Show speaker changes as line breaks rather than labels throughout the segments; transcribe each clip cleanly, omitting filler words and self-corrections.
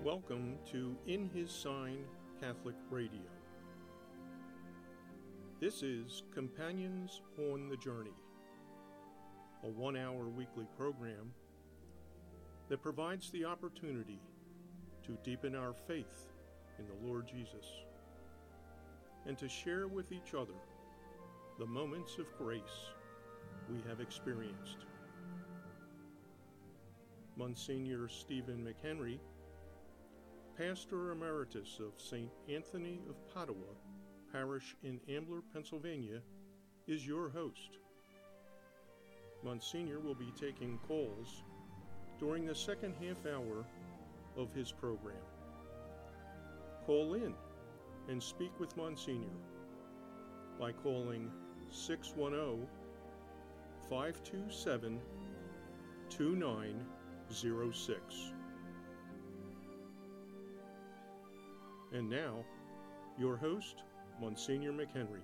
Welcome to In His Sign Catholic Radio. This is Companions on the Journey, a 1-hour weekly program that provides the opportunity to deepen our faith in the Lord Jesus and to share with each other the moments of grace we have experienced. Monsignor Stephen McHenry, Pastor Emeritus of St. Anthony of Padua Parish in Ambler, Pennsylvania, is your host. Monsignor will be taking calls during the second half hour of his program. Call in and speak with Monsignor by calling 610-527-2906. And now, your host, Monsignor McHenry.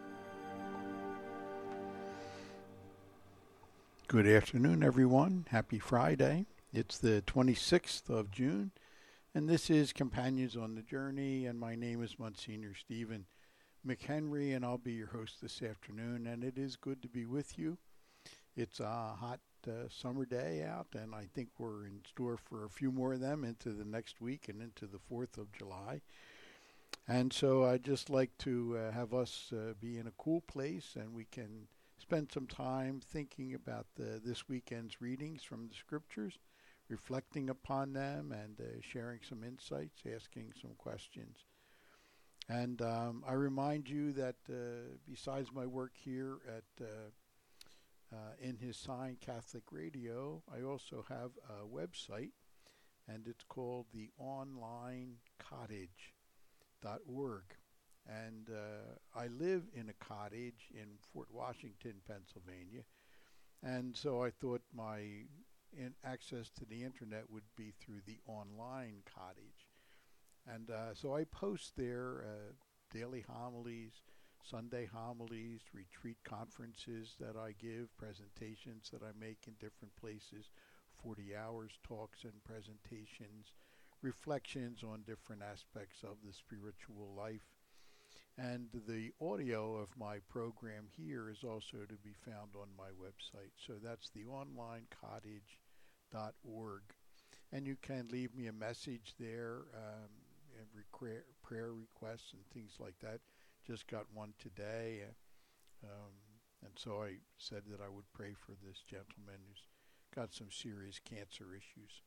Good afternoon, everyone. Happy Friday. It's the 26th of June, and this is Companions on the Journey, and my name is Monsignor Stephen McHenry, and I'll be your host this afternoon, and it is good to be with you. It's a hot summer day out, and I think we're in store for a few more of them into the next week and into the 4th of July. And so I'd just like to have us be in a cool place, and we can spend some time thinking about this weekend's readings from the scriptures, reflecting upon them, and sharing some insights, asking some questions. And I remind you that besides my work here at In His Sign Catholic Radio, I also have a website, and it's called the onlinecottage.org. And I live in a cottage in Fort Washington, Pennsylvania, and so I thought my access to the internet would be through the online cottage. And so I post there daily homilies, Sunday homilies, retreat conferences that I give, presentations that I make in different places, 40 hours talks and presentations, reflections on different aspects of the spiritual life. And the audio of my program here is also to be found on my website. So that's the onlinecottage.org. And you can leave me a message there, and prayer requests and things like that. Just got one today, and so I said that I would pray for this gentleman who's got some serious cancer issues.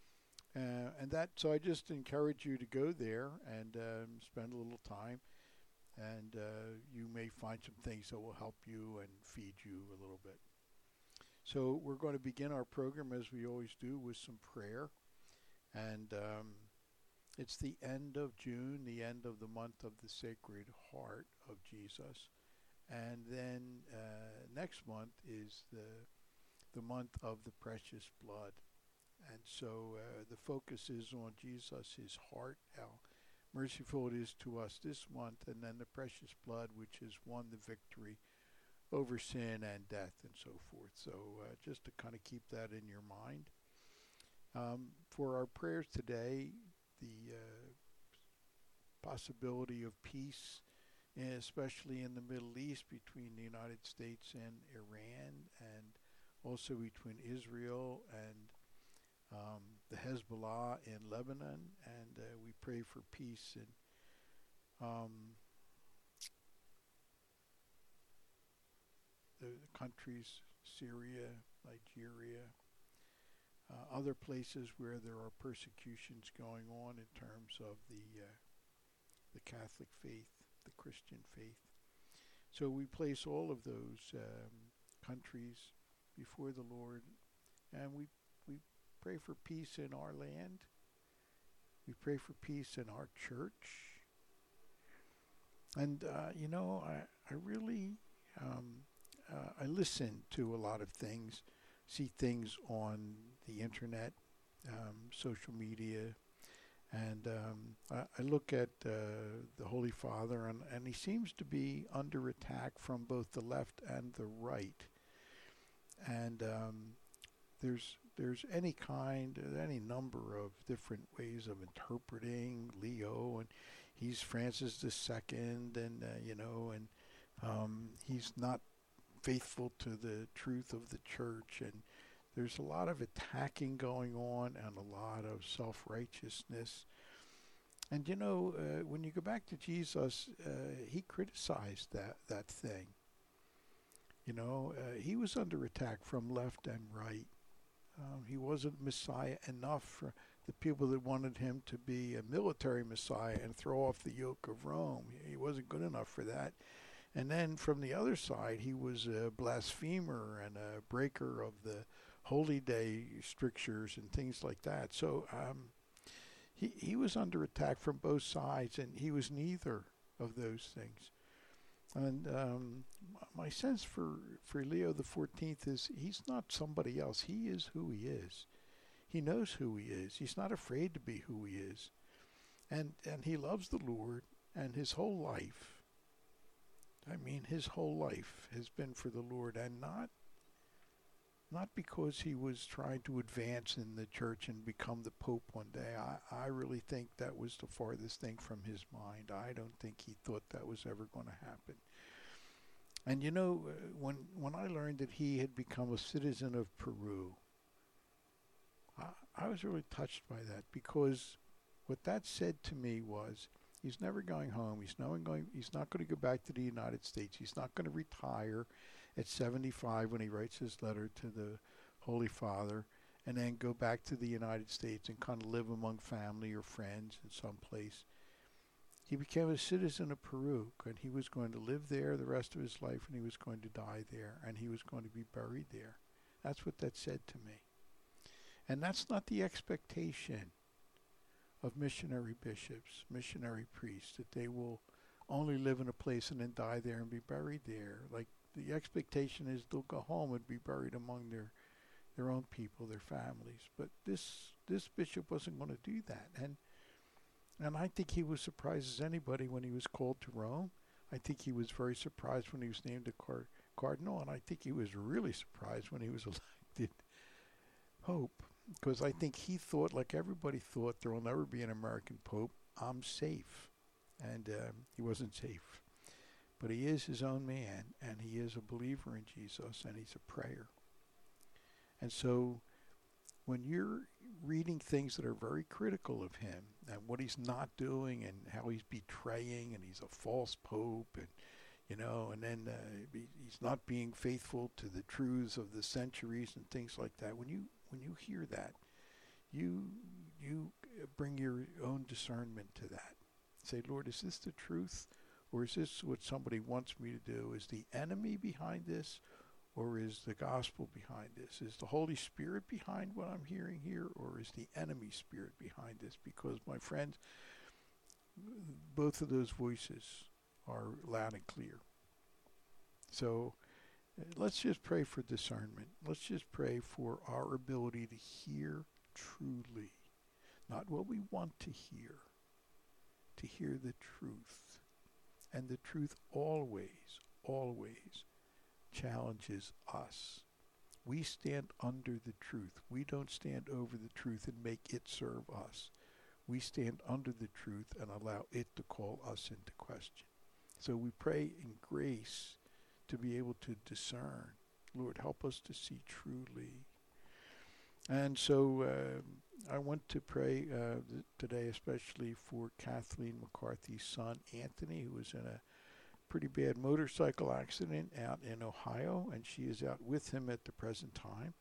So I just encourage you to go there and spend a little time, and you may find some things that will help you and feed you a little bit. So we're going to begin our program, as we always do, with some prayer. And it's the end of June, the end of the month of the Sacred Heart of Jesus. And then next month is the month of the Precious Blood. And so the focus is on Jesus, his heart, how merciful it is to us this month, and then the precious blood, which has won the victory over sin and death and so forth. So just to kind of keep that in your mind. For our prayers today, the possibility of peace, especially in the Middle East between the United States and Iran, and also between Israel and the Hezbollah in Lebanon, and we pray for peace in the countries, Syria, Nigeria, other places where there are persecutions going on in terms of the Catholic faith, the Christian faith. So we place all of those countries before the Lord, and we pray for peace in our land. We pray for peace in our church. And, I really, I listen to a lot of things, see things on the internet, social media, and I look at the Holy Father, and he seems to be under attack from both the left and the right. And there's there's any number of different ways of interpreting Leo, and he's Francis II, and he's not faithful to the truth of the church, and there's a lot of attacking going on and a lot of self-righteousness. And when you go back to Jesus, he criticized that thing. He was under attack from left and right. He wasn't Messiah enough for the people that wanted him to be a military Messiah and throw off the yoke of Rome. He wasn't good enough for that. And then from the other side, he was a blasphemer and a breaker of the holy day strictures and things like that. So he was under attack from both sides, and he was neither of those things. And my sense for Leo the 14th is he's not somebody else. He is who he is. He knows who he is. He's not afraid to be who he is. And he loves the Lord, and his whole life, his whole life has been for the Lord, and not because he was trying to advance in the church and become the Pope one day. I really think that was the farthest thing from his mind. I don't think he thought that was ever going to happen. And when I learned that he had become a citizen of Peru, I was really touched by that, because what that said to me was, he's never going home. He's not going to go back to the United States. He's not going to retire at 75 when he writes his letter to the Holy Father and then go back to the United States and kind of live among family or friends in some place. He became a citizen of Peru, and he was going to live there the rest of his life, and he was going to die there, and he was going to be buried there. That's what that said to me. And that's not the expectation of missionary bishops, missionary priests, that they will only live in a place and then die there and be buried there. Like, the expectation is they'll go home and be buried among their own people, their families. But this bishop wasn't going to do that. And I think he was surprised as anybody when he was called to Rome. I think he was very surprised when he was named a cardinal, and I think he was really surprised when he was elected Pope, because I think he thought, like everybody thought, there will never be an American Pope. I'm safe. And he wasn't safe. But he is his own man, and he is a believer in Jesus, and he's a prayer. And so when you're reading things that are very critical of him and what he's not doing and how he's betraying and he's a false pope and then he's not being faithful to the truths of the centuries and things like that, when you hear that, you bring your own discernment to that. Say, Lord, is this the truth, or is this what somebody wants me to do? Is the enemy behind this, or is the gospel behind this? Is the Holy Spirit behind what I'm hearing here, or is the enemy spirit behind this? Because, my friends, both of those voices are loud and clear. So let's just pray for discernment. Let's just pray for our ability to hear truly, not what we want to hear the truth. And the truth always, always challenges us. We stand under the truth. We don't stand over the truth and make it serve us. We stand under the truth and allow it to call us into question. So we pray in grace to be able to discern. Lord, help us to see truly. And so I want to pray today especially for Kathleen McCarthy's son, Anthony, who was in a pretty bad motorcycle accident out in Ohio, and she is out with him at the present time.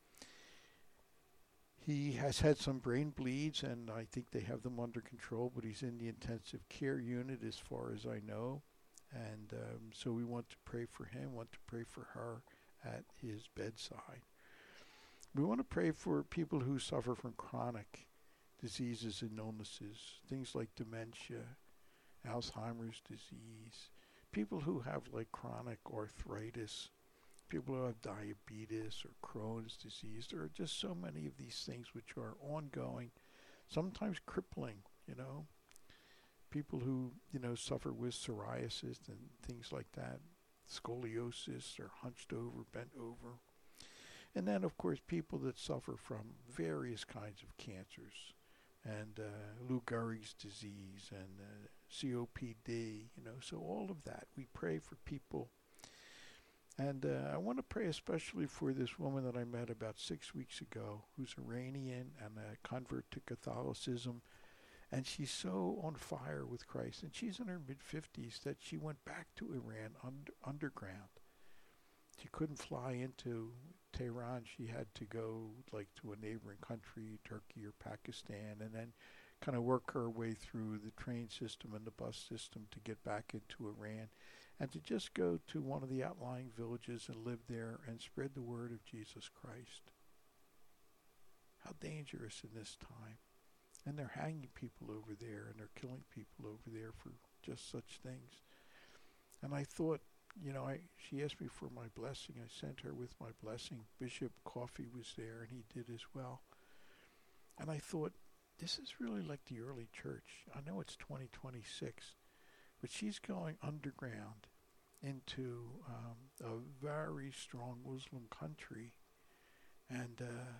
He has had some brain bleeds, and I think they have them under control, but he's in the intensive care unit as far as I know. And so we want to pray for him, want to pray for her at his bedside. We want to pray for people who suffer from chronic diseases and illnesses, things like dementia, Alzheimer's disease, people who have like chronic arthritis, people who have diabetes or Crohn's disease. There are just so many of these things which are ongoing, sometimes crippling, People who, suffer with psoriasis and things like that, scoliosis, or hunched over, bent over. And then, of course, people that suffer from various kinds of cancers and Lou Gehrig's disease and COPD, so all of that. We pray for people. And I want to pray especially for this woman that I met about 6 weeks ago who's Iranian and a convert to Catholicism. And she's so on fire with Christ. And she's in her mid-50s that she went back to Iran underground. She couldn't fly into Tehran. She had to go to a neighboring country, Turkey or Pakistan, and then kind of work her way through the train system and the bus system to get back into Iran, and to just go to one of the outlying villages and live there and spread the word of Jesus Christ. How dangerous in this time. And they're hanging people over there, and they're killing people over there for just such things. And I thought, she asked me for my blessing. I sent her with my blessing. Bishop Coffey was there, and he did as well. And I thought, this is really like the early church. I know it's 2026, but she's going underground into a very strong Muslim country, and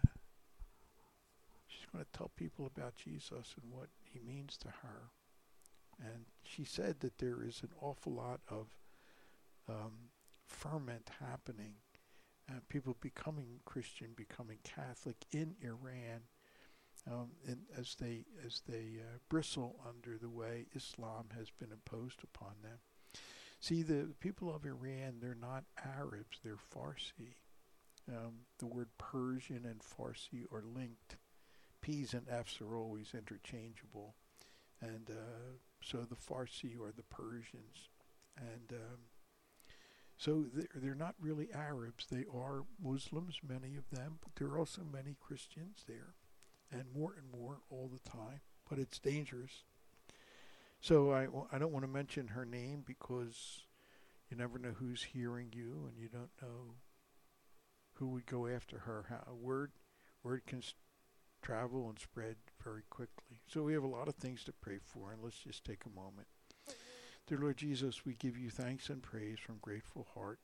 she's going to tell people about Jesus and what he means to her. And she said that there is an awful lot of ferment happening, people becoming Christian, becoming Catholic in Iran, and as they bristle under the way Islam has been imposed upon them. See, the people of Iran, they're not Arabs, they're Farsi. The word Persian and Farsi are linked. P's and F's are always interchangeable. And so the Farsi are the Persians. And so they're not really Arabs. They are Muslims, many of them, but there are also many Christians there, and more all the time. But it's dangerous. So I don't want to mention her name because you never know who's hearing you, and you don't know who would go after her. Word can travel and spread very quickly. So we have a lot of things to pray for, and let's just take a moment. Dear Lord Jesus, we give you thanks and praise from grateful heart.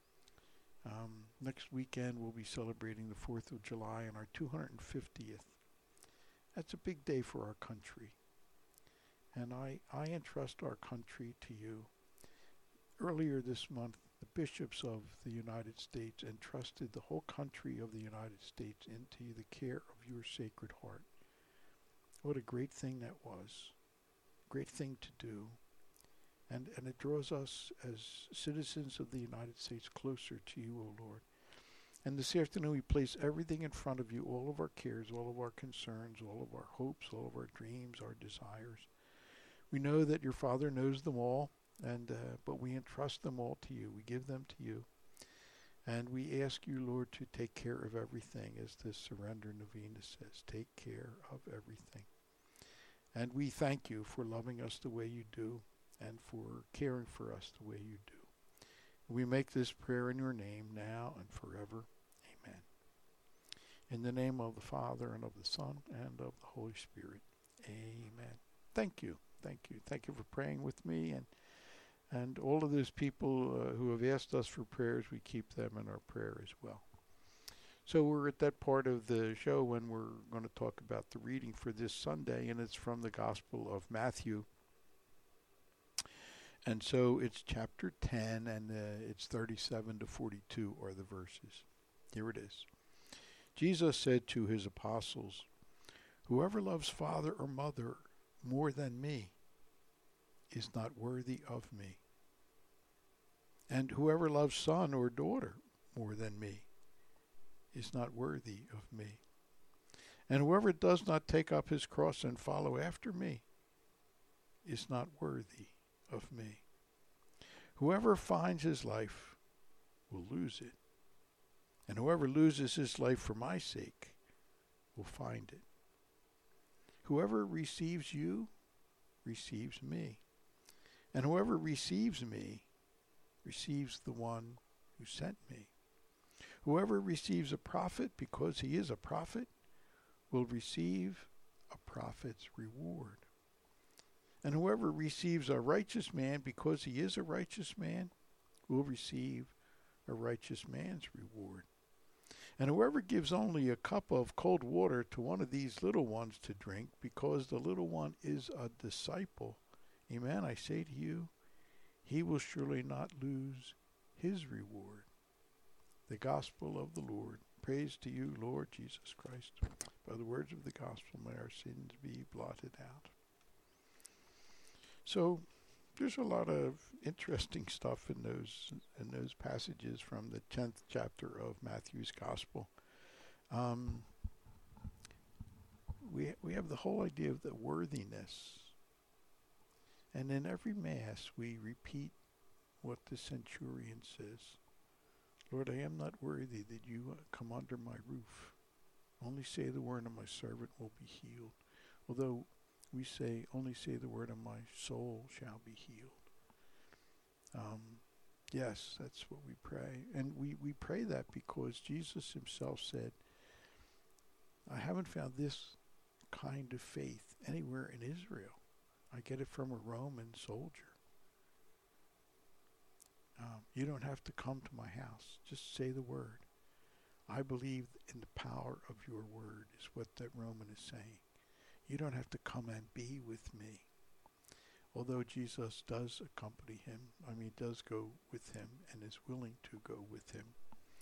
Next weekend we'll be celebrating the 4th of July and our 250th. That's a big day for our country. And I entrust our country to you. Earlier this month, the bishops of the United States entrusted the whole country of the United States into the care of your Sacred Heart. What a great thing that was. Great thing to do. And it draws us as citizens of the United States closer to you, O Lord. And this afternoon we place everything in front of you, all of our cares, all of our concerns, all of our hopes, all of our dreams, our desires. We know that your Father knows them all, but we entrust them all to you. We give them to you. And we ask you, Lord, to take care of everything, as the Surrender Novena says. Take care of everything. And we thank you for loving us the way you do, and for caring for us the way you do. We make this prayer in your name now and forever. Amen. In the name of the Father, and of the Son, and of the Holy Spirit. Amen. Thank you. Thank you. Thank you for praying with me. And all of those people who have asked us for prayers, we keep them in our prayer as well. So we're at that part of the show when we're going to talk about the reading for this Sunday, and it's from the Gospel of Matthew. And so it's chapter 10, and it's 37 to 42 are the verses. Here it is. Jesus said to his apostles, "Whoever loves father or mother more than me is not worthy of me. And whoever loves son or daughter more than me is not worthy of me. And whoever does not take up his cross and follow after me is not worthy of me. Whoever finds his life will lose it, and whoever loses his life for my sake will find it. Whoever receives you receives me, and whoever receives me receives the one who sent me. Whoever receives a prophet because he is a prophet will receive a prophet's reward. And whoever receives a righteous man because he is a righteous man will receive a righteous man's reward. And whoever gives only a cup of cold water to one of these little ones to drink, because the little one is a disciple, amen, I say to you, he will surely not lose his reward. The gospel of the Lord. Praise to you, Lord Jesus Christ. By the words of the gospel, may our sins be blotted out. So there's a lot of interesting stuff in those passages from the 10th chapter of Matthew's Gospel. We have the whole idea of the worthiness, and in every Mass we repeat what the centurion says. Lord, I am not worthy that you come under my roof. Only say the word and my servant will be healed. Although we say, only say the word and my soul shall be healed. Yes, that's what we pray. And we pray that because Jesus himself said, I haven't found this kind of faith anywhere in Israel. I get it from a Roman soldier. You don't have to come to my house. Just say the word. I believe in the power of your word is what that Roman is saying. You don't have to come and be with me. Although Jesus does accompany him, does go with him and is willing to go with him.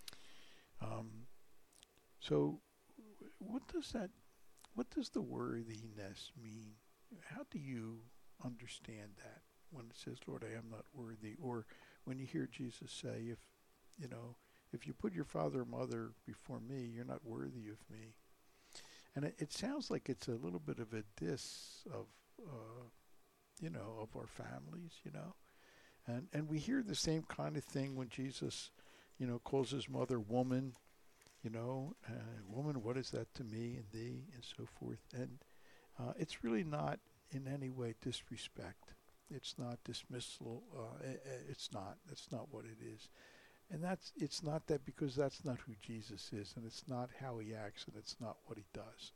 So what does the worthiness mean? How do you understand that when it says, Lord, I am not worthy? Or when you hear Jesus say, if you put your father or mother before me, you're not worthy of me. And it sounds like it's a little bit of a diss of our families, And we hear the same kind of thing when Jesus, calls his mother woman, woman, what is that to me and thee, and so forth. And it's really not in any way disrespect. It's not dismissal. It's not. That's not what it is. And it's not that, because that's not who Jesus is, and it's not how he acts, and it's not what he does.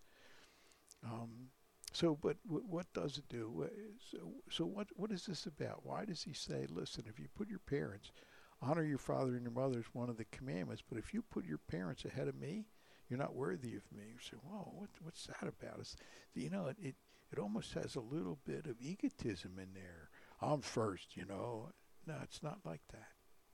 But what does it do? So what is this about? Why does he say, listen, if you put your parents, honor your father and your mother is one of the commandments, but if you put your parents ahead of me, you're not worthy of me. You say, whoa, what's that about? It almost has a little bit of egotism in there. I'm first, No, it's not like that.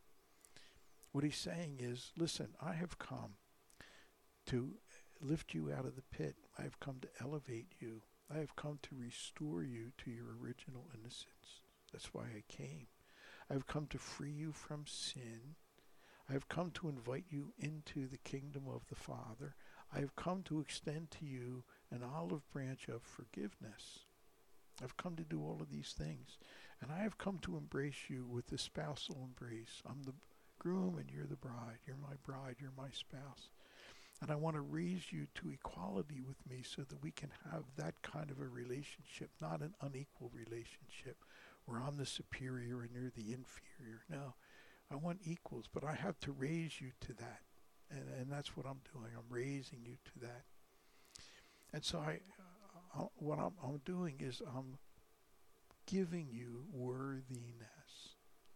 What he's saying is, listen, I have come to lift you out of the pit. I have come to elevate you. I have come to restore you to your original innocence. That's why I came. I have come to free you from sin. I have come to invite you into the kingdom of the Father. I have come to extend to you an olive branch of forgiveness. I've come to do all of these things. And I have come to embrace you with the spousal embrace. I'm the groom and you're the bride. You're my bride, you're my spouse. And I want to raise you to equality with me so that we can have that kind of a relationship, not an unequal relationship where I'm the superior and you're the inferior. No, I want equals, but I have to raise you to that. And that's what I'm doing. I'm raising you to that. And so what I'm doing is I'm giving you worthiness.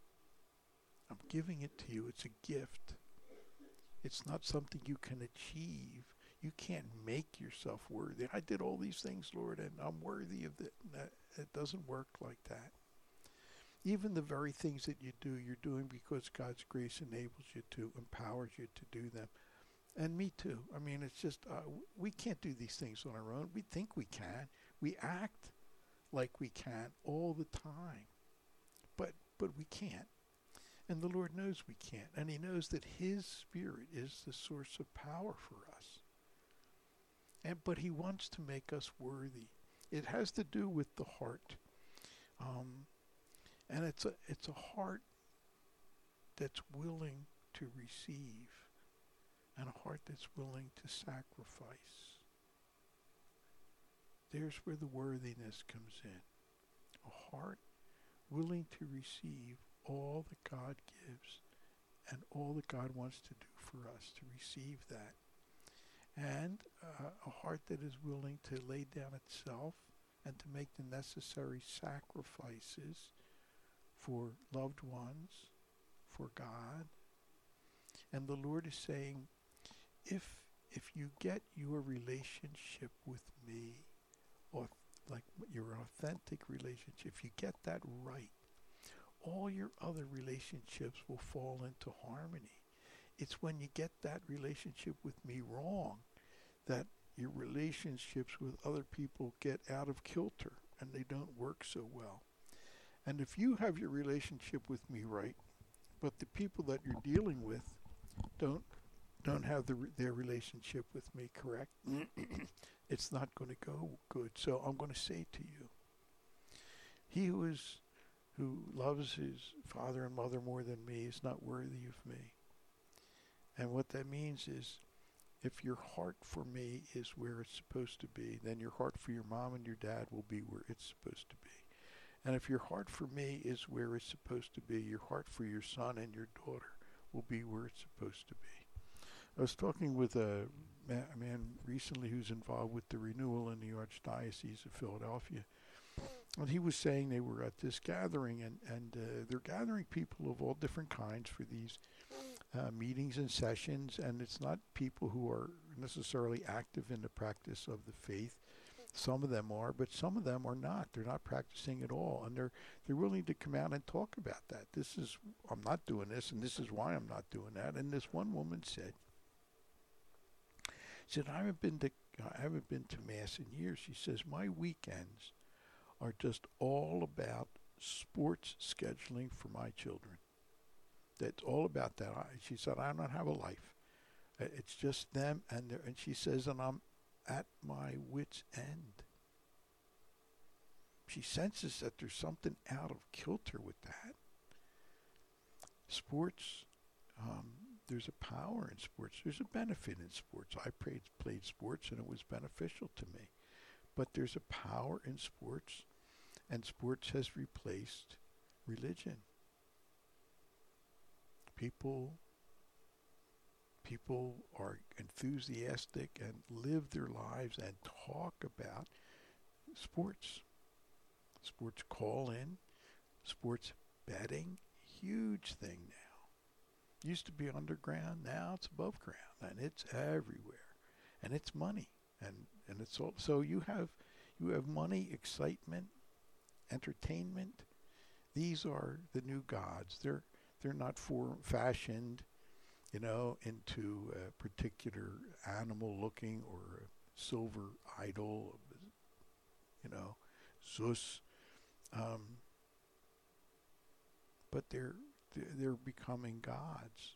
I'm giving it to you. It's a gift. It's not something you can achieve. You can't make yourself worthy. I did all these things, Lord, and I'm worthy of it. It doesn't work like that. Even the very things that you do, you're doing because God's grace enables you to, empowers you to do them. And me too. It's just, we can't do these things on our own. We think we can. We act like we can all the time. But we can't. And the Lord knows we can't. And he knows that his Spirit is the source of power for us. But he wants to make us worthy. It has to do with the heart. And it's a heart that's willing to receive and a heart that's willing to sacrifice. There's where the worthiness comes in. A heart willing to receive all that God gives and all that God wants to do for us, to receive that. And a heart that is willing to lay down itself and to make the necessary sacrifices for loved ones, for God. And the Lord is saying, if you get your relationship with me, or like your authentic relationship, if you get that right, all your other relationships will fall into harmony. It's when you get that relationship with me wrong that your relationships with other people get out of kilter and they don't work so well. And if you have your relationship with me right, but the people that you're dealing with don't have their relationship with me correct, it's not going to go good. So I'm going to say to you, he who loves his father and mother more than me is not worthy of me. And what that means is, if your heart for me is where it's supposed to be, then your heart for your mom and your dad will be where it's supposed to be. And if your heart for me is where it's supposed to be, your heart for your son and your daughter will be where it's supposed to be. I was talking with a man recently who's involved with the renewal in the Archdiocese of Philadelphia. And he was saying they were at this gathering, and they're gathering people of all different kinds for these meetings and sessions, and it's not people who are necessarily active in the practice of the faith. Some of them are, but some of them are not. They're not practicing at all, and they're willing to come out and talk about that. I'm not doing this, and this is why I'm not doing that. And this one woman said, I haven't been to Mass in years. She says, my weekends are just all about sports scheduling for my children. That's all about that. She said, I don't have a life. It's just them, and she says, and I'm at my wit's end. She senses that there's something out of kilter with that. Sports, there's a power in sports. There's a benefit in sports. I played sports, and it was beneficial to me. But there's a power in sports, and sports has replaced religion. People are enthusiastic and live their lives and talk about sports. Sports call-in, sports betting, huge thing now. Used to be underground, now it's above ground, and it's everywhere, and it's money, and it's all. So you have money, excitement, entertainment. These are the new gods. They're not fashioned, into a particular animal looking or a silver idol, Zeus. But they're becoming gods.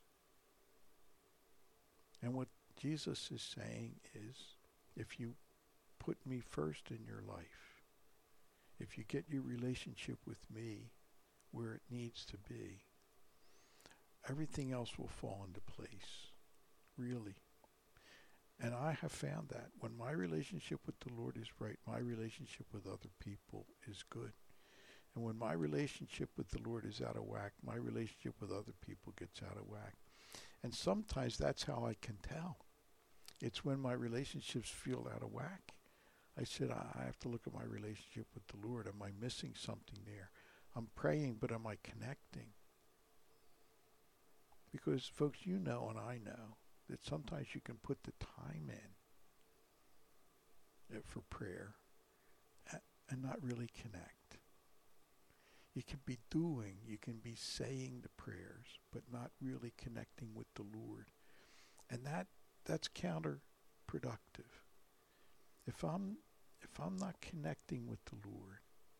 And what Jesus is saying is, if you put me first in your life, if you get your relationship with me where it needs to be, everything else will fall into place, really. And I have found that when my relationship with the Lord is right, my relationship with other people is good. And when my relationship with the Lord is out of whack, my relationship with other people gets out of whack. And sometimes that's how I can tell. It's when my relationships feel out of whack. I said, I have to look at my relationship with the Lord. Am I missing something there? I'm praying, but am I connecting? Because, folks, you know and I know that sometimes you can put the time in for prayer and not really connect. You can be saying the prayers, but not really connecting with the Lord. And that's counterproductive. If I'm not connecting with the Lord,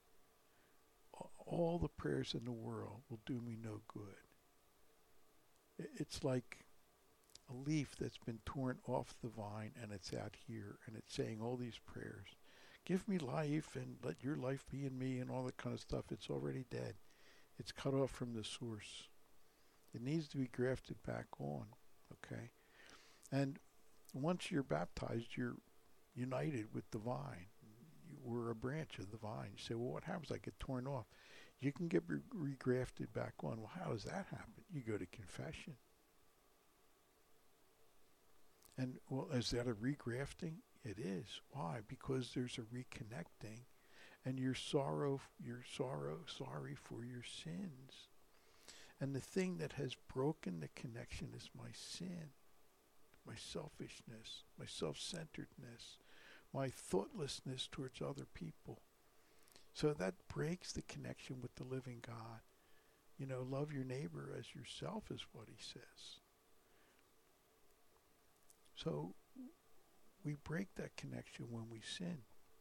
all the prayers in the world will do me no good. It's like a leaf that's been torn off the vine and it's out here and it's saying all these prayers. Give me life and let your life be in me and all that kind of stuff. It's already dead. It's cut off from the source. It needs to be grafted back on, okay? And once you're baptized, you're united with the vine. We're a branch of the vine. You say, well, what happens? I get torn off. You can get regrafted back on. Well, how does that happen? You go to confession. And, well, is that a regrafting? It is. Why? Because there's a reconnecting, and you're sorry for your sins. And the thing that has broken the connection is my sin. my selfishness, my self-centeredness, my thoughtlessness towards other people. So that breaks the connection with the living God. You know, love your neighbor as yourself is what he says. So we break that connection when we sin.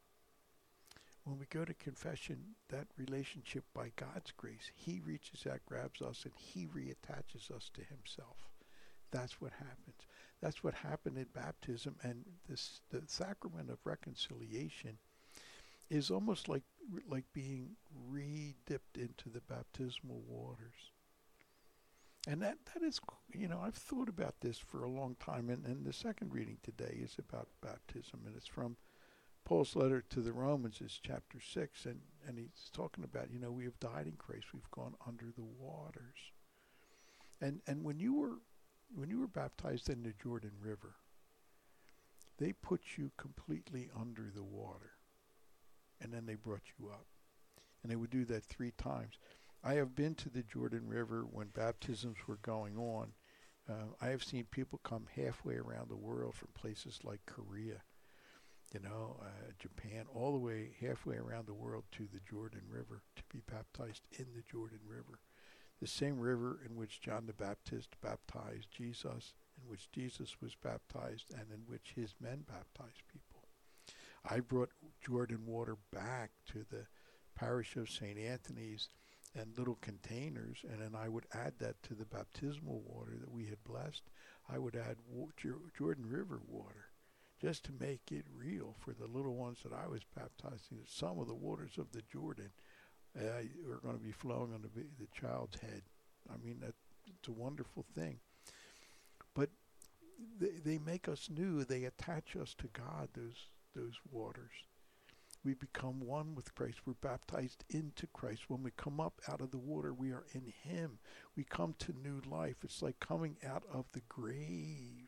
When we go to confession, that relationship by God's grace, he reaches out, grabs us, and he reattaches us to himself. That's what happens. That's what happened in baptism, and the sacrament of reconciliation is almost like being re-dipped into the baptismal waters. And that is, you know, I've thought about this for a long time, and the second reading today is about baptism, and it's from Paul's letter to the Romans, is chapter 6, and he's talking about, you know, we have died in Christ, we've gone under the waters. And when you were baptized in the Jordan River, they put you completely under the water, and then they brought you up. And they would do that 3 times. I have been to the Jordan River when baptisms were going on. I have seen people come halfway around the world from places like Korea, you know, Japan, all the way halfway around the world to the Jordan River to be baptized in the Jordan River. The same river in which John the Baptist baptized Jesus, in which Jesus was baptized, and in which his men baptized people. I brought Jordan water back to the parish of St. Anthony's and little containers, and then I would add that to the baptismal water that we had blessed. I would add Jordan River water just to make it real for the little ones that I was baptizing. Some of the waters of the Jordan are going to be flowing on the child's head. I mean, it's a wonderful thing. But they make us new. They attach us to God, those waters. We become one with Christ. We're baptized into Christ. When we come up out of the water, we are in him. We come to new life. It's like coming out of the grave.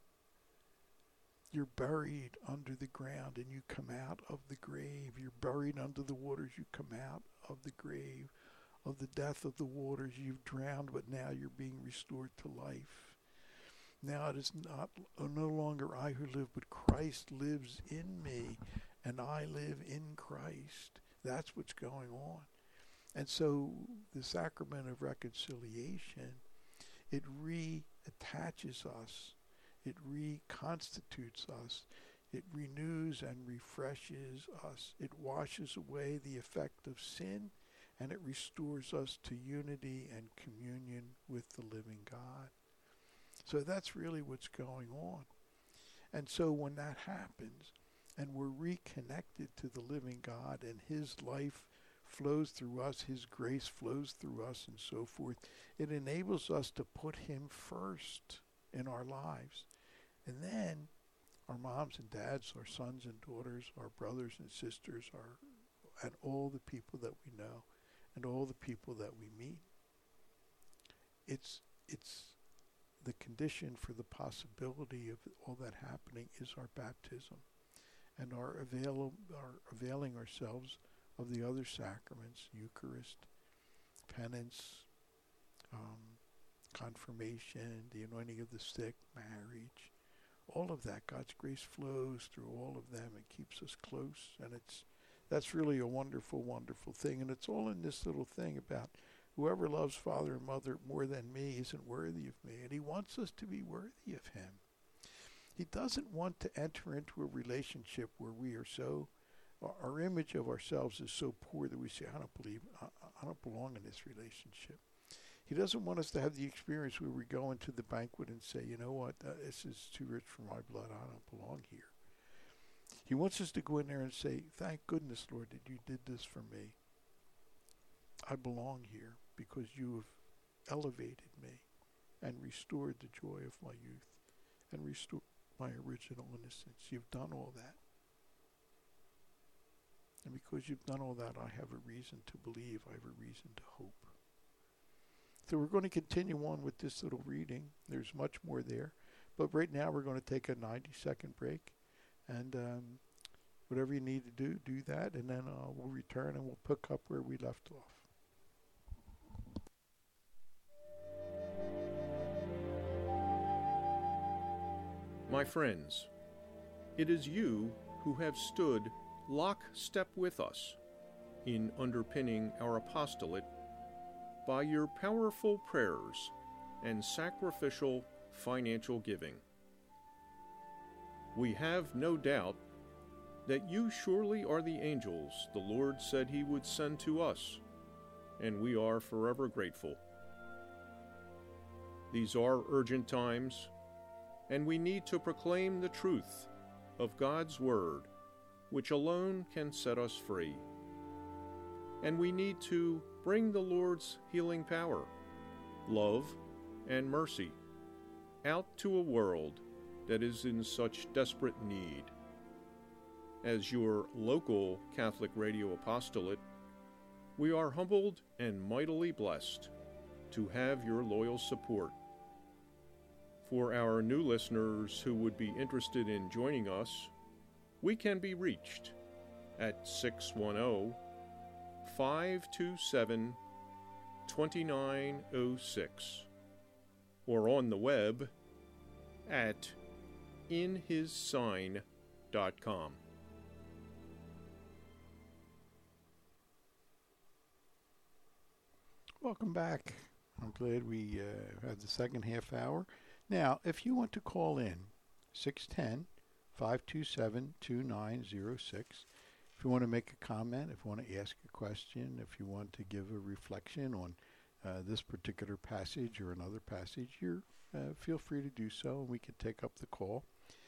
You're buried under the ground and you come out of the grave. You're buried under the waters. You come out of the grave. Of the death of the waters, you've drowned, but now you're being restored to life. Now it is no longer I who live, but Christ lives in me, and I live in Christ. That's what's going on. And so the sacrament of reconciliation, it reattaches us. It reconstitutes us. It renews and refreshes us. It washes away the effect of sin, and it restores us to unity and communion with the living God. So that's really what's going on. And so when that happens, and we're reconnected to the living God, and his life flows through us, his grace flows through us, and so forth, it enables us to put him first in our lives. And then our moms and dads, our sons and daughters, our brothers and sisters, and all the people that we know, and all the people that we meet. It's the condition for the possibility of all that happening is our baptism, and our availing ourselves of the other sacraments, Eucharist, penance, confirmation, the anointing of the sick, marriage. All of that, God's grace flows through all of them and keeps us close. And that's really a wonderful, wonderful thing. And it's all in this little thing about whoever loves father and mother more than me isn't worthy of me. And he wants us to be worthy of him. He doesn't want to enter into a relationship where we are so, our image of ourselves is so poor that we say, I don't belong in this relationship. He doesn't want us to have the experience where we go into the banquet and say, you know what, this is too rich for my blood, I don't belong here. He wants us to go in there and say, thank goodness, Lord, that you did this for me. I belong here because you have elevated me and restored the joy of my youth and restored my original innocence. You've done all that. And because you've done all that, I have a reason to believe, I have a reason to hope. So we're going to continue on with this little reading. There's much more there. But right now we're going to take a 90-second break. And whatever you need to do that. And then we'll return and we'll pick up where we left off.
My friends, it is you who have stood lockstep with us in underpinning our apostolate by your powerful prayers and sacrificial financial giving. We have no doubt that you surely are the angels the Lord said he would send to us, and we are forever grateful. These are urgent times, and we need to proclaim the truth of God's Word, which alone can set us free. And we need to bring the Lord's healing power, love, and mercy out to a world that is in such desperate need. As your local Catholic Radio Apostolate, we are humbled and mightily blessed to have your loyal support. For our new listeners who would be interested in joining us, we can be reached at 610-527-2906 or on the web at inhissign.com.
Welcome back. I'm glad we had the second half hour. Now, if you want to call in, 610-527-2906. If you want to make a comment, if you want to ask a question, if you want to give a reflection on this particular passage or another passage, feel free to do so, and we can take up the call.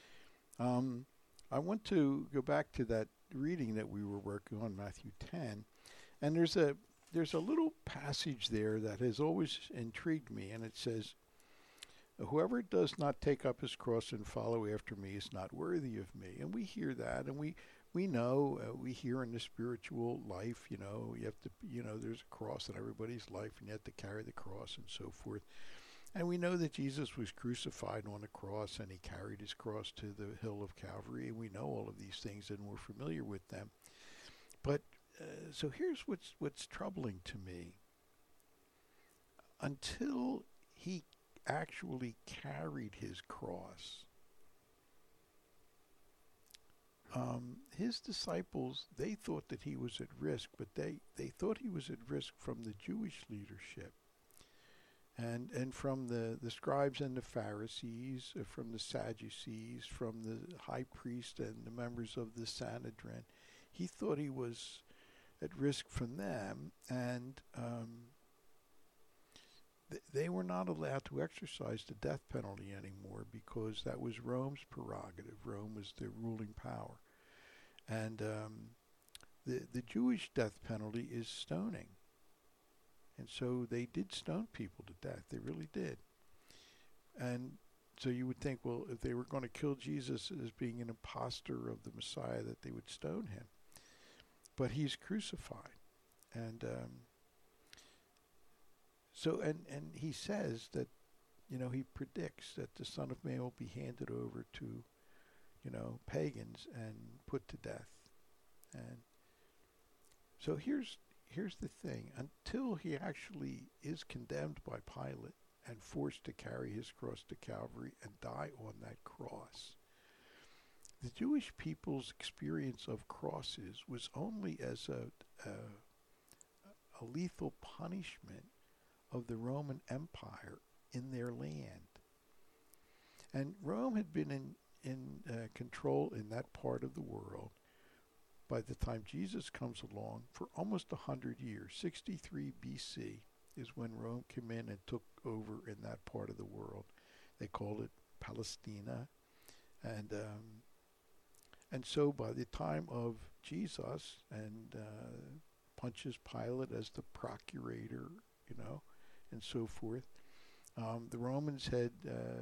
I want to go back to that reading that we were working on, Matthew 10, and there's a little passage there that has always intrigued me, and it says, "Whoever does not take up his cross and follow after me is not worthy of me." And we hear that, and we know, we hear in the spiritual life, you have to, there's a cross in everybody's life, and you have to carry the cross and so forth. And we know that Jesus was crucified on a cross, and he carried his cross to the hill of Calvary, and we know all of these things, and we're familiar with them. But so here's what's troubling to me. Until he actually carried his cross, his disciples, they thought that he was at risk, but they thought he was at risk from the Jewish leadership and from the scribes and the Pharisees, from the Sadducees, from the high priest and the members of the Sanhedrin. He thought he was at risk from them, and they were not allowed to exercise the death penalty anymore because that was Rome's prerogative. Rome was the ruling power. And the Jewish death penalty is stoning. And so they did stone people to death. They really did. And so you would think, well, if they were going to kill Jesus as being an impostor of the Messiah, that they would stone him. But he's crucified. And and he says that, he predicts that the Son of Man will be handed over to, pagans and put to death. And so here's the thing. Until he actually is condemned by Pilate and forced to carry his cross to Calvary and die on that cross, the Jewish people's experience of crosses was only as a lethal punishment of the Roman Empire in their land. And Rome had been in control in that part of the world by the time Jesus comes along for almost 100 years. 63 BC is when Rome came in and took over in that part of the world. They called it Palestina. And so by the time of Jesus and Pontius Pilate as the procurator, and so forth, the Romans had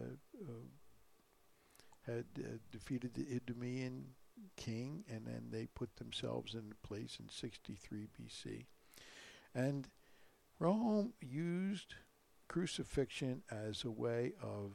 defeated the Idumean king, and then they put themselves into place in 63 BC. And Rome used crucifixion as a way of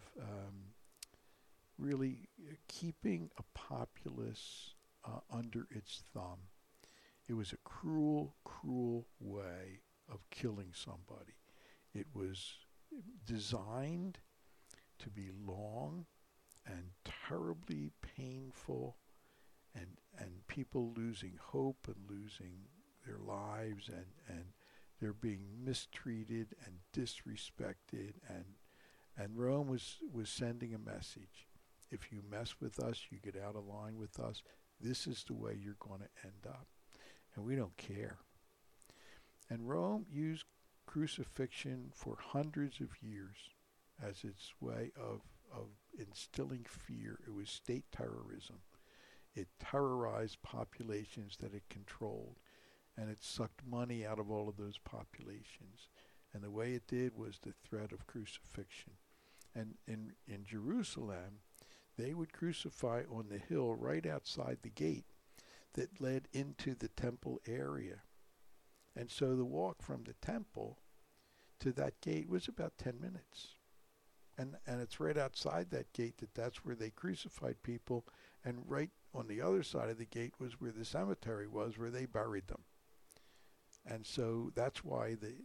really keeping a populace under its thumb. It was a cruel, cruel way of killing somebody. It was designed to be long and terribly painful, and people losing hope and losing their lives, and they're being mistreated and disrespected, and Rome was sending a message. If you mess with us, you get out of line with us, this is the way you're going to end up. And we don't care. And Rome used crucifixion for hundreds of years as its way of instilling fear. It was state terrorism. It terrorized populations that it controlled, and it sucked money out of all of those populations. And the way it did was the threat of crucifixion. And in Jerusalem, they would crucify on the hill right outside the gate that led into the temple area. And so the walk from the temple to that gate was about 10 minutes. And it's right outside that gate that's where they crucified people. And right on the other side of the gate was where the cemetery was, where they buried them. And so that's why the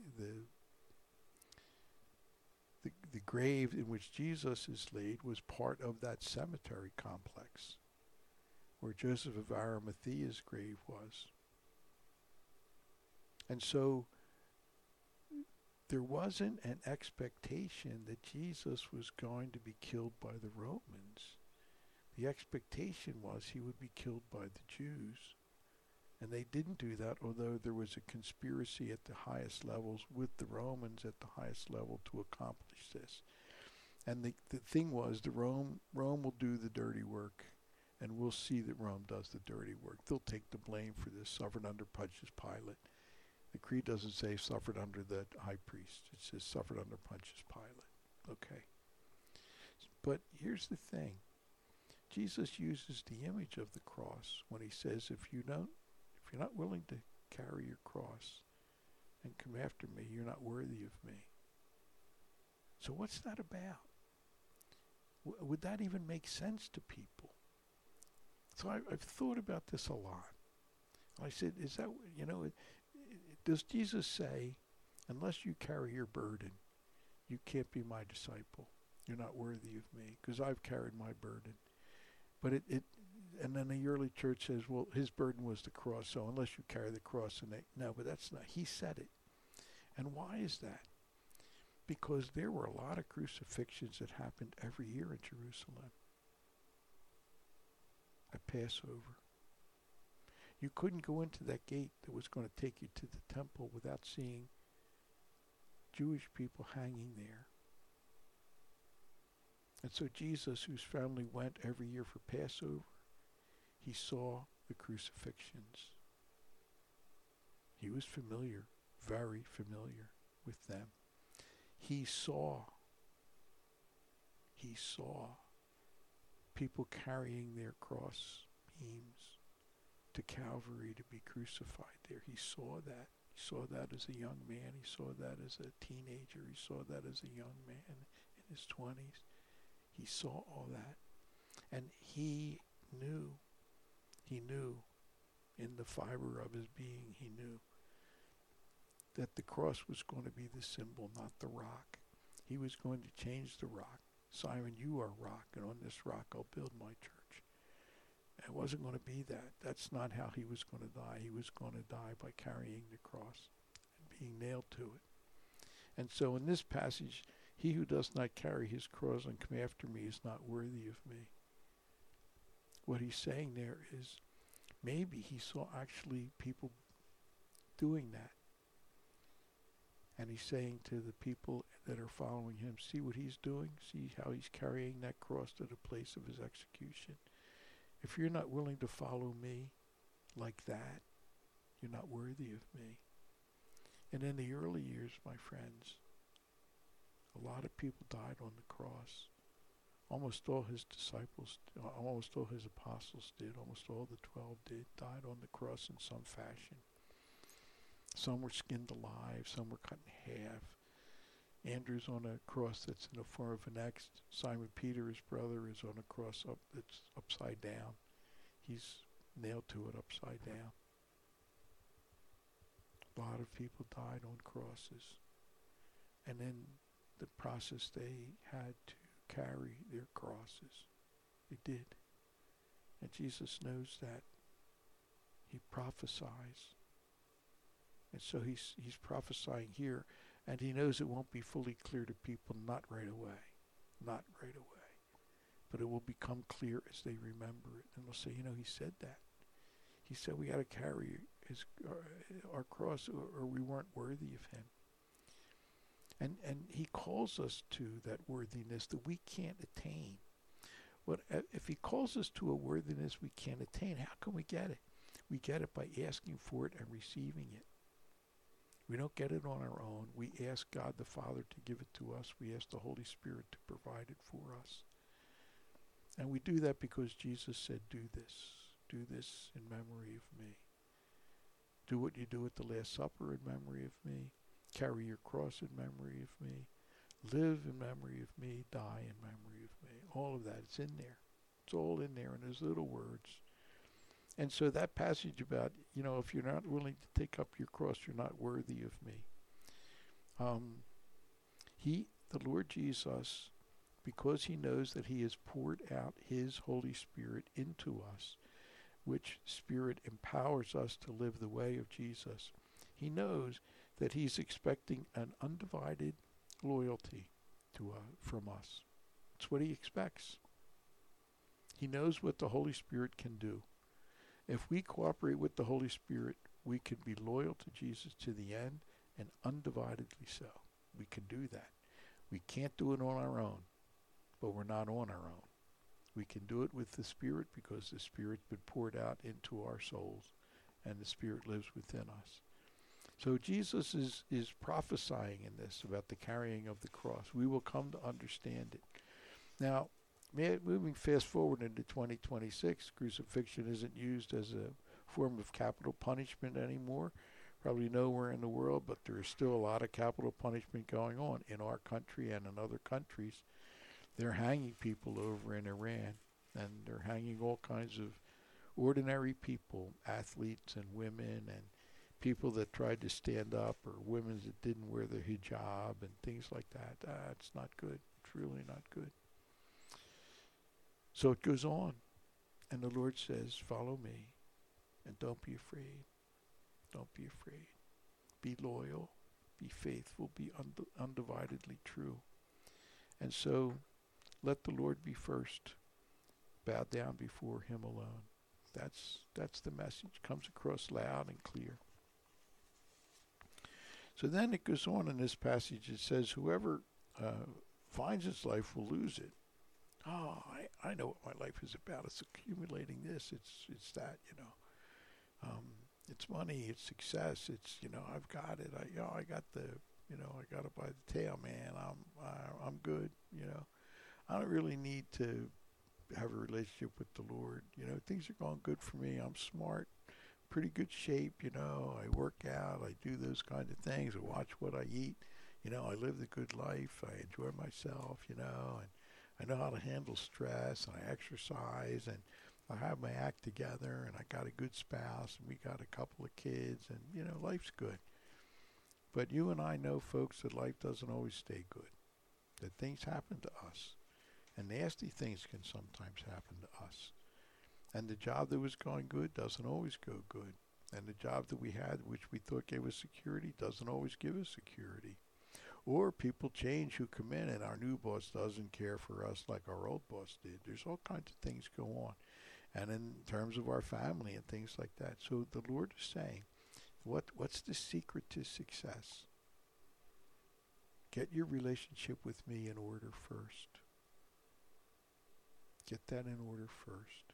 grave in which Jesus is laid was part of that cemetery complex where Joseph of Arimathea's grave was. And so there wasn't an expectation that Jesus was going to be killed by the Romans. The expectation was he would be killed by the Jews. And they didn't do that, although there was a conspiracy at the highest levels with the Romans at the highest level to accomplish this. And the thing was, Rome will do the dirty work, and we'll see that Rome does the dirty work. They'll take the blame for this, suffered under Pontius Pilate. The creed doesn't say suffered under the high priest. It says suffered under Pontius Pilate. Okay. But here's the thing. Jesus uses the image of the cross when he says, if you're not willing to carry your cross and come after me, you're not worthy of me. So what's that about? Would that even make sense to people? So I've thought about this a lot. I said, is that, does Jesus say, unless you carry your burden, you can't be my disciple? You're not worthy of me, because I've carried my burden. But and then the early church says, well, his burden was the cross, so unless you carry the cross, no, but that's not, he said it. And why is that? Because there were a lot of crucifixions that happened every year in Jerusalem at Passover. You couldn't go into that gate that was going to take you to the temple without seeing Jewish people hanging there. And so Jesus, whose family went every year for Passover, he saw the crucifixions. He was familiar, very familiar with them. He saw people carrying their cross beams to Calvary to be crucified there. He saw that. He saw that as a young man. He saw that as a teenager. He saw that as a young man in his 20s. He saw all that. And he knew in the fiber of his being, he knew that the cross was going to be the symbol, not the rock. He was going to change the rock. Simon, you are rock, and on this rock I'll build my church. It wasn't going to be that. That's not how he was going to die. He was going to die by carrying the cross and being nailed to it. And so in this passage, he who does not carry his cross and come after me is not worthy of me. What he's saying there is maybe he saw actually people doing that. And he's saying to the people that are following him, see what he's doing? See how he's carrying that cross to the place of his execution? If you're not willing to follow me like that, you're not worthy of me. And in the early years, my friends, a lot of people died on the cross. Almost all his disciples, almost all his apostles did, almost all the 12 did, died on the cross in some fashion. Some were skinned alive, some were cut in half. Andrew's on a cross that's in the form of an X. Simon Peter, his brother, is on a cross that's upside down. He's nailed to it upside down. A lot of people died on crosses. And in the process, they had to carry their crosses. They did. And Jesus knows that. He prophesies. And so he's prophesying here, and he knows it won't be fully clear to people, not right away. Not right away. But it will become clear as they remember it. And they'll say, he said that. He said we got to carry our cross, or we weren't worthy of him. And he calls us to that worthiness that we can't attain. If he calls us to a worthiness we can't attain, how can we get it? We get it by asking for it and receiving it. We don't get it on our own. We ask God the Father to give it to us. We ask the Holy Spirit to provide it for us. And we do that because Jesus said, do this in memory of me. Do what you do at the Last Supper in memory of me. Carry your cross in memory of me. Live in memory of me. Die in memory of me. All of that, it's in there. It's all in there in those little words. And so that passage about, if you're not willing to take up your cross, you're not worthy of me. The Lord Jesus, because he knows that he has poured out his Holy Spirit into us, which Spirit empowers us to live the way of Jesus, he knows that he's expecting an undivided loyalty from us. It's what he expects. He knows what the Holy Spirit can do. If we cooperate with the Holy Spirit, we can be loyal to Jesus to the end, and undividedly so. We can do that. We can't do it on our own, but we're not on our own. We can do it with the Spirit because the Spirit's been poured out into our souls, and the Spirit lives within us. So Jesus is prophesying in this about the carrying of the cross. We will come to understand it. Now, moving fast forward into 2026, crucifixion isn't used as a form of capital punishment anymore. Probably nowhere in the world, but there is still a lot of capital punishment going on in our country and in other countries. They're hanging people over in Iran, and they're hanging all kinds of ordinary people, athletes and women, and people that tried to stand up, or women that didn't wear the hijab and things like that. It's not good. It's really not good. So it goes on, and the Lord says, follow me, and don't be afraid. Don't be afraid. Be loyal, be faithful, be undividedly true. And so let the Lord be first. Bow down before him alone. That's the message. Comes across loud and clear. So then it goes on in this passage. It says, whoever finds his life will lose it. Oh, I know what my life is about. It's accumulating this. It's that, it's money. It's success. It's, I've got it. I got it by the tail, man. I'm good. I don't really need to have a relationship with the Lord. Things are going good for me. I'm smart, pretty good shape. I work out. I do those kinds of things. I watch what I eat. I live the good life. I enjoy myself, and I know how to handle stress, and I exercise, and I have my act together, and I got a good spouse, and we got a couple of kids, and, life's good. But you and I know, folks, that life doesn't always stay good, that things happen to us, and nasty things can sometimes happen to us. And the job that was going good doesn't always go good. And the job that we had, which we thought gave us security, doesn't always give us security. Or people change who come in, and our new boss doesn't care for us like our old boss did. There's all kinds of things go on. And in terms of our family and things like that. So the Lord is saying, what's the secret to success? Get your relationship with me in order first. Get that in order first.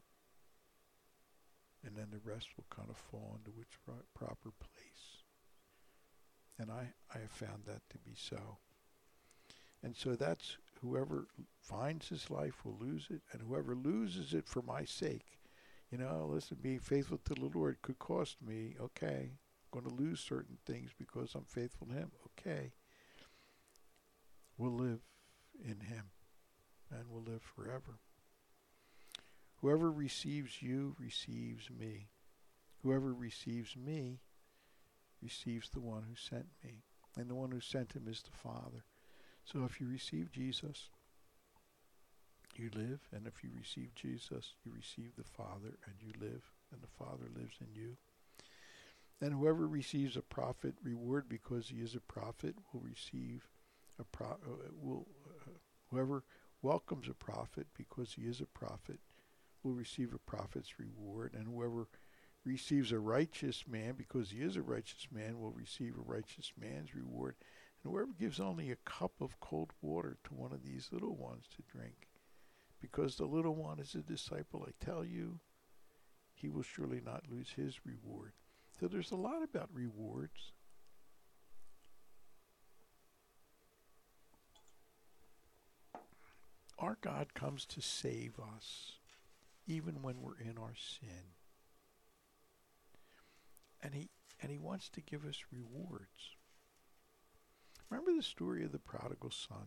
And then the rest will kind of fall into its proper place. And I have found that to be so. And so that's whoever finds his life will lose it, and whoever loses it for my sake. Listen, being faithful to the Lord could cost me, okay. I'm going to lose certain things because I'm faithful to him, okay. We'll live in him, and we'll live forever. Whoever receives you receives me. Whoever receives me receives the one who sent me. And the one who sent him is the Father. So if you receive Jesus, you live, and if you receive Jesus, you receive the Father, and you live, and the Father lives in you. And whoever receives a prophet reward because he is a prophet will receive whoever welcomes a prophet because he is a prophet will receive a prophet's reward, and whoever receives a righteous man because he is a righteous man will receive a righteous man's reward. And whoever gives only a cup of cold water to one of these little ones to drink, because the little one is a disciple, I tell you, he will surely not lose his reward. So there's a lot about rewards. Our God comes to save us, even when we're in our sin. And he wants to give us rewards. Remember the story of the prodigal son,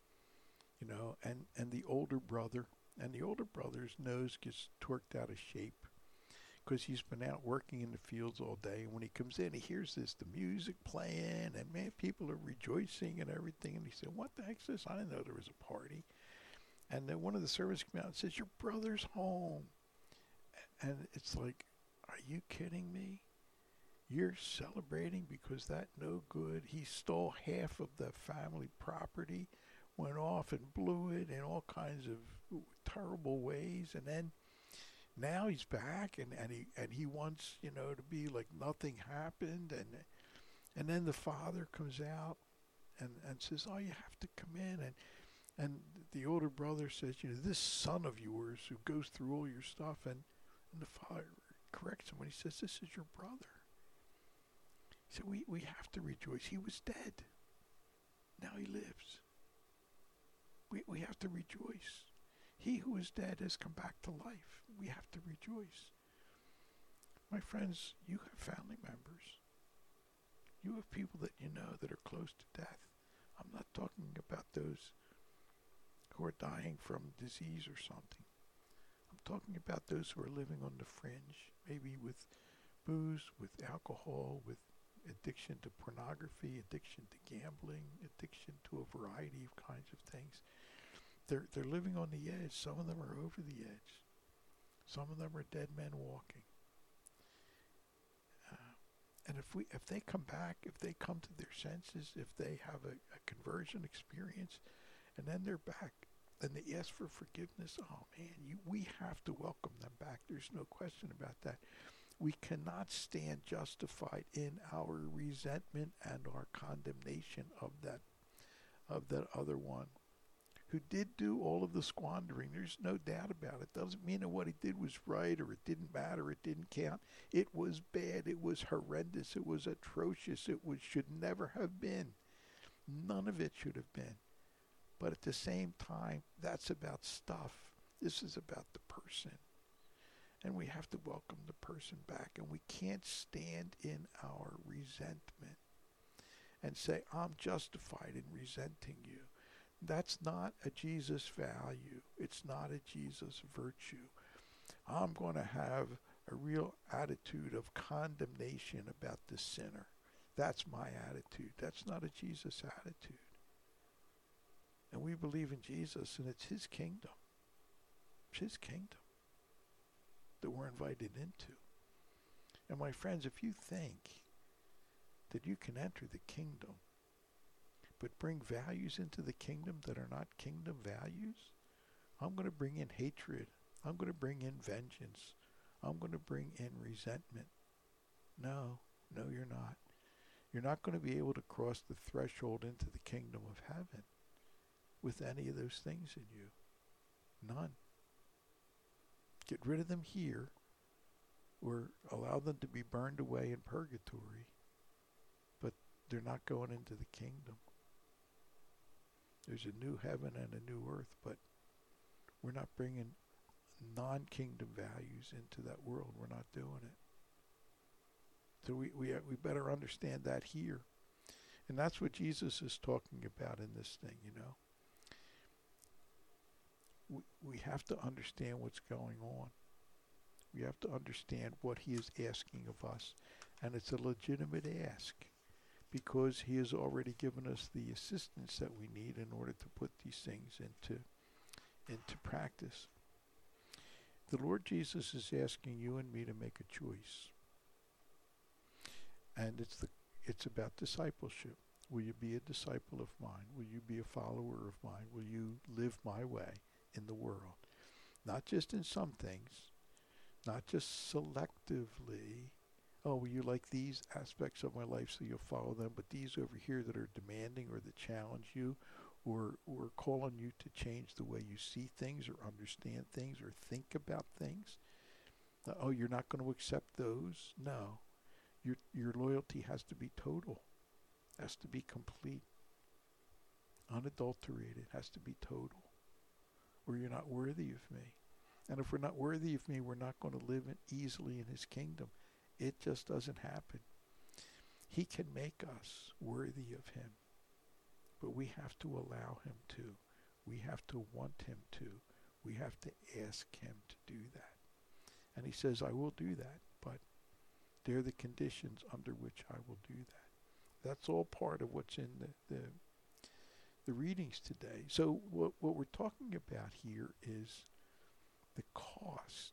and the older brother, and the older brother's nose gets torqued out of shape because he's been out working in the fields all day. And when he comes in, he hears the music playing, and man, people are rejoicing and everything. And he said, "What the heck's this? I didn't know there was a party." And then one of the servants came out and says, "Your brother's home." And it's like, are you kidding me? You're celebrating because that no good, he stole half of the family property, went off and blew it in all kinds of terrible ways, and then now he's back and he wants, to be like nothing happened, and then the father comes out and says, "Oh, you have to come in," and the older brother says, "This son of yours who goes through all your stuff," and the father corrects him when he says, "This is your brother." So we have to rejoice. He was dead. Now he lives. We have to rejoice. He who is dead has come back to life. We have to rejoice. My friends, you have family members. You have people that you know that are close to death. I'm not talking about those who are dying from disease or something. I'm talking about those who are living on the fringe, maybe with booze, with alcohol, with addiction to pornography, addiction to gambling, addiction to a variety of kinds of things. They're living on the edge. Some of them are over the edge. Some of them are dead men walking. And if they come back, if they come to their senses, if they have a conversion experience, and then they're back, and they ask for forgiveness, oh man, we have to welcome them back. There's no question about that. We cannot stand justified in our resentment and our condemnation of that other one who did do all of the squandering. There's no doubt about it. Doesn't mean that what he did was right or it didn't matter, it didn't count. It was bad, it was horrendous, it was atrocious, should never have been. None of it should have been. But at the same time, that's about stuff. This is about the person. And we have to welcome the person back. And we can't stand in our resentment and say, I'm justified in resenting you. That's not a Jesus value. It's not a Jesus virtue. I'm going to have a real attitude of condemnation about the sinner. That's my attitude. That's not a Jesus attitude. And we believe in Jesus, and it's his kingdom. It's his kingdom that we're invited into. And my friends, if you think that you can enter the kingdom but bring values into the kingdom that are not kingdom values, I'm going to bring in hatred. I'm going to bring in vengeance. I'm going to bring in resentment. No, you're not. You're not going to be able to cross the threshold into the kingdom of heaven with any of those things in you. None. Get rid of them here or allow them to be burned away in purgatory, but they're not going into the kingdom. There's a new heaven and a new earth, but we're not bringing non-kingdom values into that world. We're not doing it. So we better understand that here. And that's what Jesus is talking about in this thing, We have to understand what's going on. We have to understand what he is asking of us. And it's a legitimate ask because he has already given us the assistance that we need in order to put these things into practice. The Lord Jesus is asking you and me to make a choice. And it's about discipleship. Will you be a disciple of mine? Will you be a follower of mine? Will you live my way in the world? Not just in some things, not just selectively. Oh, will you like these aspects of my life so you'll follow them, but these over here that are demanding or that challenge you or call on you to change the way you see things or understand things or think about things? Oh, you're not going to accept those? No. Your loyalty has to be total, has to be complete, unadulterated, has to be total, or you're not worthy of me. And if we're not worthy of me, we're not going to live easily in his kingdom. It just doesn't happen. He can make us worthy of him, but we have to allow him to. We have to want him to. We have to ask him to do that. And he says, I will do that, but they're the conditions under which I will do that. That's all part of what's in the readings today. So what we're talking about here is the cost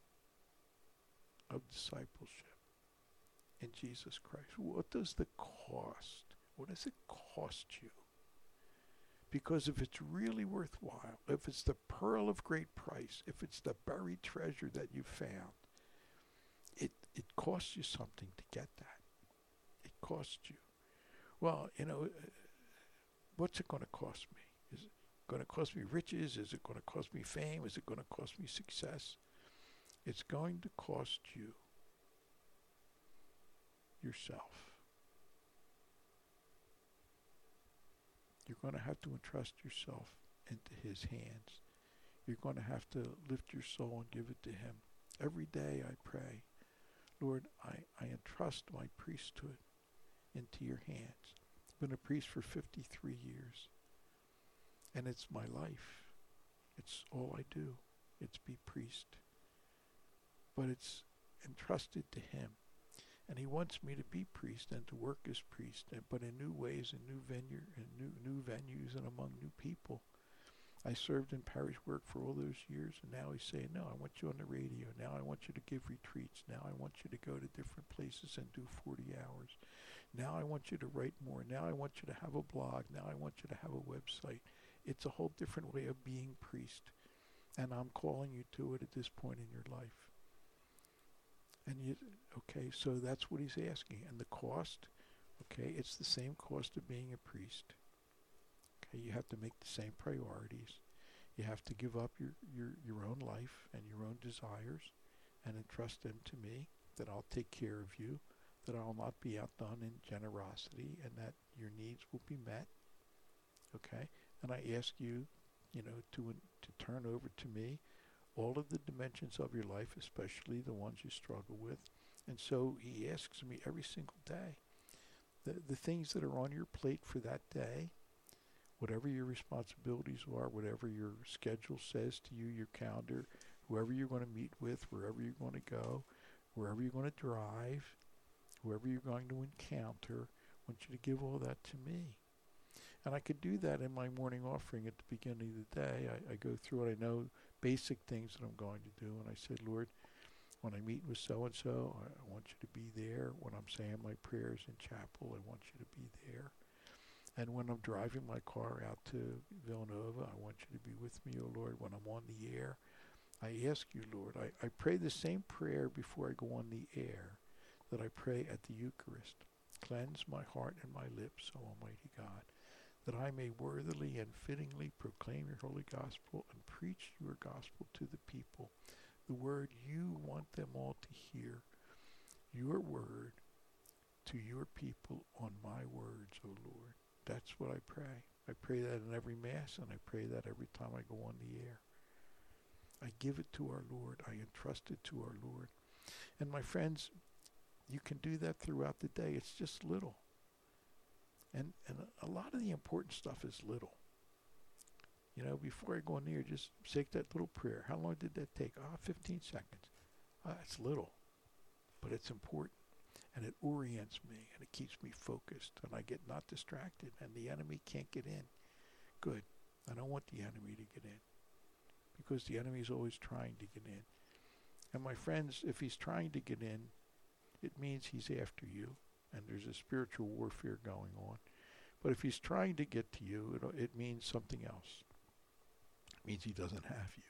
of discipleship in Jesus Christ. What does the cost? What does it cost you? Because if it's really worthwhile, if it's the pearl of great price, if it's the buried treasure that you found, it costs you something to get that. It costs you. Well, what's it going to cost me? Is it going to cost me riches? Is it going to cost me fame? Is it going to cost me success? It's going to cost you yourself. You're going to have to entrust yourself into his hands. You're going to have to lift your soul and give it to him. Every day I pray, Lord, I entrust my priesthood into your hands. I've been a priest for 53 years. And it's my life. It's all I do. It's be priest. But it's entrusted to him. And he wants me to be priest and to work as priest, but in new ways, in new venues and among new people. I served in parish work for all those years, and now he's saying, no, I want you on the radio. Now I want you to give retreats. Now I want you to go to different places and do 40 hours. Now I want you to write more. Now I want you to have a blog. Now I want you to have a website. It's a whole different way of being priest, and I'm calling you to it at this point in your life. And okay, so that's what he's asking. And the cost, okay, it's the same cost of being a priest. Okay, you have to make the same priorities. You have to give up your own life and your own desires and entrust them to me, that I'll take care of you, that I'll not be outdone in generosity, and that your needs will be met. Okay, and I ask you, to turn over to me all of the dimensions of your life, especially the ones you struggle with. And so he asks me every single day, the things that are on your plate for that day, whatever your responsibilities are, whatever your schedule says to you, your calendar, whoever you're going to meet with, wherever you're going to go, wherever you're going to drive, whoever you're going to encounter, I want you to give all that to me. And I could do that in my morning offering at the beginning of the day. I go through it. I know basic things that I'm going to do. And I said, Lord, when I meet with so-and-so, I want you to be there. When I'm saying my prayers in chapel, I want you to be there. And when I'm driving my car out to Villanova, I want you to be with me, O Lord. When I'm on the air, I ask you, Lord, I pray the same prayer before I go on the air that I pray at the Eucharist. Cleanse my heart and my lips, O Almighty God, that I may worthily and fittingly proclaim your holy gospel and preach your gospel to the people, the word you want them all to hear, your word to your people on my words, O Lord. That's what I pray. I pray that in every Mass, and I pray that every time I go on the air. I give it to our Lord. I entrust it to our Lord. And my friends, you can do that throughout the day. It's just little. And a lot of the important stuff is little. Before I go on the air, just say that little prayer. How long did that take? 15 seconds. It's little, but it's important. And it orients me, and it keeps me focused, and I get not distracted, and the enemy can't get in. Good. I don't want the enemy to get in. because the enemy is always trying to get in. And my friends, if he's trying to get in, it means he's after you, and there's a spiritual warfare going on. But if he's trying to get to you, it means something else. It means he doesn't have you.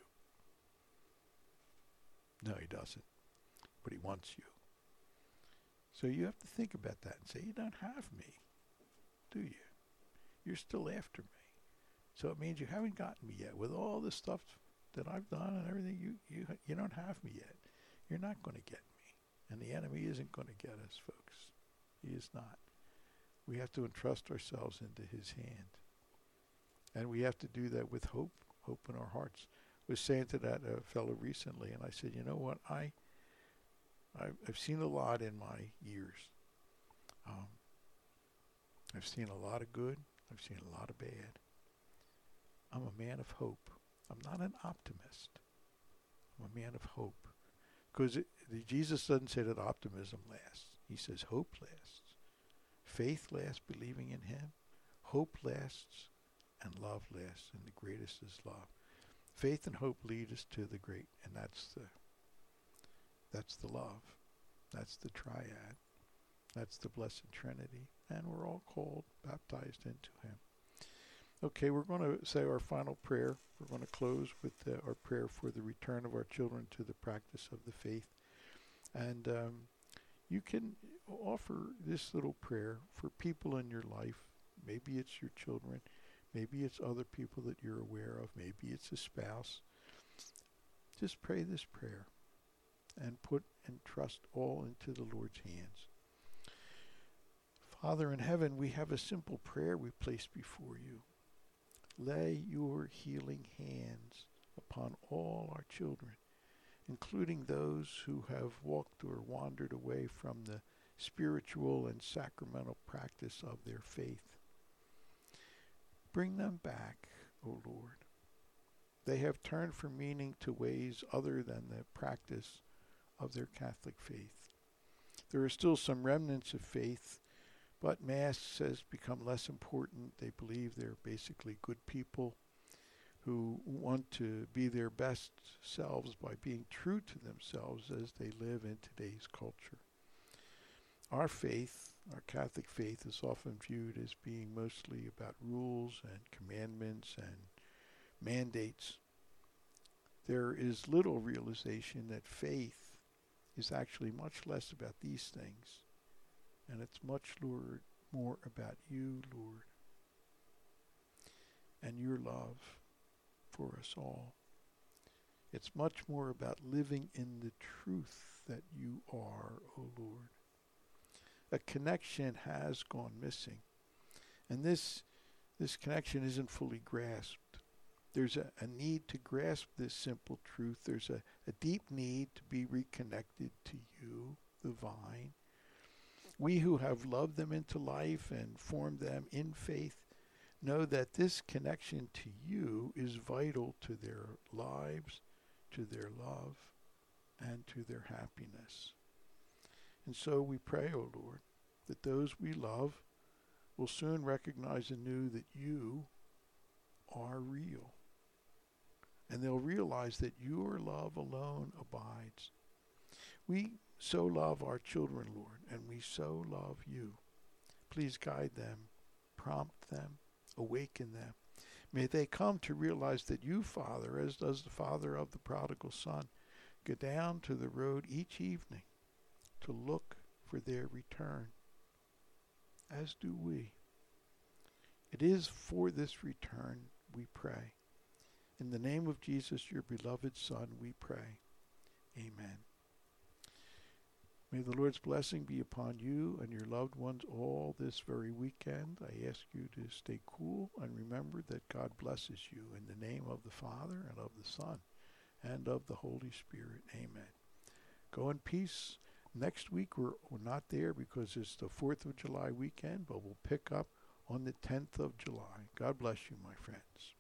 No, he doesn't. But he wants you. So you have to think about that and say, you don't have me, do you? You're still after me. So it means you haven't gotten me yet. With all the stuff that I've done and everything, you don't have me yet. You're not going to get me. And the enemy isn't going to get us, folks. He is not. We have to entrust ourselves into his hand. And we have to do that with hope in our hearts. I was saying to that fellow recently, and I said, you know what, I've seen a lot in my years. I've seen a lot of good. I've seen a lot of bad. I'm a man of hope. I'm not an optimist. I'm a man of hope. Because Jesus doesn't say that optimism lasts. He says hope lasts. Faith lasts, believing in him. Hope lasts, and love lasts, and the greatest is love. Faith and hope lead us to the great, and that's the love. That's the triad. That's the Blessed Trinity. And we're all called, baptized into him. Okay, we're going to say our final prayer. We're going to close with our prayer for the return of our children to the practice of the faith. And you can offer this little prayer for people in your life. Maybe it's your children. Maybe it's other people that you're aware of. Maybe it's a spouse. Just pray this prayer and put and trust all into the Lord's hands. Father in heaven, we have a simple prayer we place before you. Lay your healing hands upon all our children, including those who have walked or wandered away from the spiritual and sacramental practice of their faith. Bring them back, O Lord. They have turned from meaning to ways other than the practice of their Catholic faith. There are still some remnants of faith, but Mass has become less important. They believe they're basically good people who want to be their best selves by being true to themselves as they live in today's culture. Our faith, our Catholic faith, is often viewed as being mostly about rules and commandments and mandates. There is little realization that faith is actually much less about these things, and it's much more about you, Lord, and your love for us all. It's much more about living in the truth that you are, O Lord. A connection has gone missing, and this connection isn't fully grasped. There's a need to grasp this simple truth. There's a deep need to be reconnected to you, the vine. We who have loved them into life and formed them in faith know that this connection to you is vital to their lives, to their love, and to their happiness. And so we pray, O Lord, that those we love will soon recognize anew that you are real. And they'll realize that your love alone abides. We so love our children, Lord, and we so love you. Please guide them, prompt them, awaken them. May they come to realize that you, Father, as does the father of the prodigal son, go down to the road each evening to look for their return, as do we. It is for this return we pray. In the name of Jesus, your beloved Son, we pray. Amen. May the Lord's blessing be upon you and your loved ones all this very weekend. I ask you to stay cool and remember that God blesses you in the name of the Father and of the Son and of the Holy Spirit. Amen. Go in peace. Next week we're not there because it's the 4th of July weekend, but we'll pick up on the 10th of July. God bless you, my friends.